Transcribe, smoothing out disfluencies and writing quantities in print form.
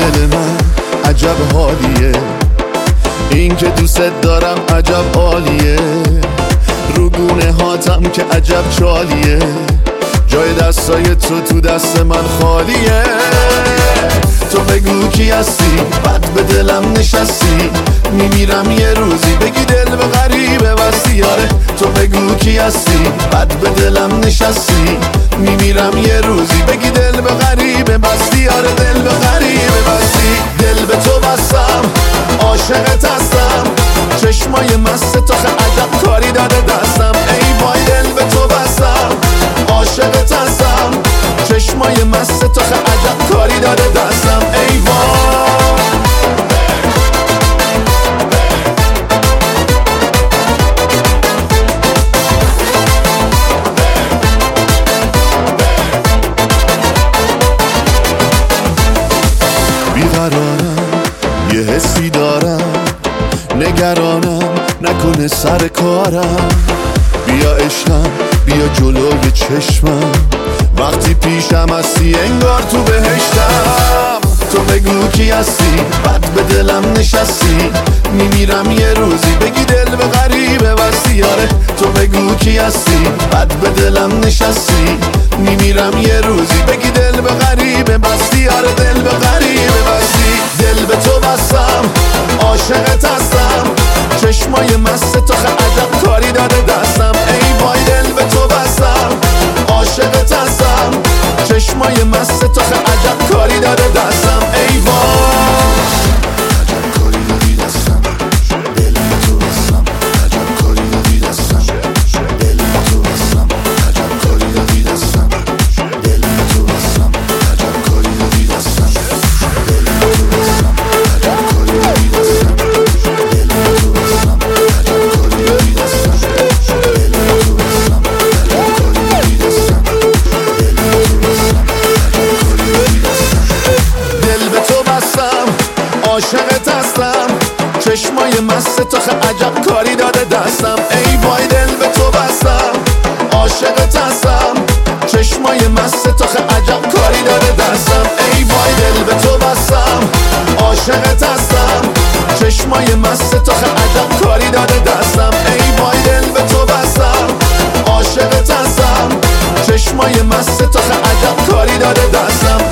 دل من عجب حالیه، این که دوست دارم عجب عالیه، رو گونه هاتم که عجب چالیه، جای دستای تو دست من خالیه. تو بگو کی هستی، بد به دلم نشستی، میمیرم یه روزی بگی دل به غریبه بستی. آره تو بگو کی هستی، بد به دلم نشستی، میمیرم یه روزی بگی دل به غریبه بستی. آره دل به غریبه بستی، دل به تو بستم، عاشقت هستم، چشمای مست تو عجب کاری داده دستم. ای وای دل به تو بستم، عاشقت هستم، چشمای مست تو عجب کاری داده دستم. ای وای بیقرارم، یه حسی دارم، نگرانم نکنه سر کارم. بیا عشقم، بیا جلوی چشمم، وقتی پیشم هستی انگار تو بهشتم. تو بگو کی هستی، بد به دلم نشستی، میمیرم یه روزی بگی دل به غریبه بستی. آره تو بگو کی هستی، بد به دلم نشستی، میمیرم یه روزی بگی دل به غریبه بستی. آره دل به غریبه بستی، دل به تو بستم، عاشقت هستم، چشمای مست تو عجب کاری داده دستم. ای وای دل به تو بستم، عاشقت هستم، چشمای مست تو عجب کاری داده دستم. ای وای عجب کاری دادی دستم، دل به تو بستم، عجب کاری دادی دستم، دل به تو بستم، عجب کاری دادی دستم، دل به تو بستم، عجب کاری دادی دستم، دل به تو بستم، عجب کاری دادی دستم، دل به تو بستم، عجب کاری دادی دستم، دل به تو بستم، عجب کاری دادی دستم، دل به تو بستم، عجب کاری دادی دستم. دل به تو بستم، عاشقت هستم، چشمای مست تو عجب کاری داده دستم. ای وای دل به تو بستم، عاشقت هستم، چشمای مست تو عجب کاری داده دستم. ای وای دل به تو بستم، عاشقت هستم، چشمای مست تو عجب کاری داده دستم. ای وای دل به تو بستم، عاشقت هستم، چشمای مست تو عجب کاری داده دستم.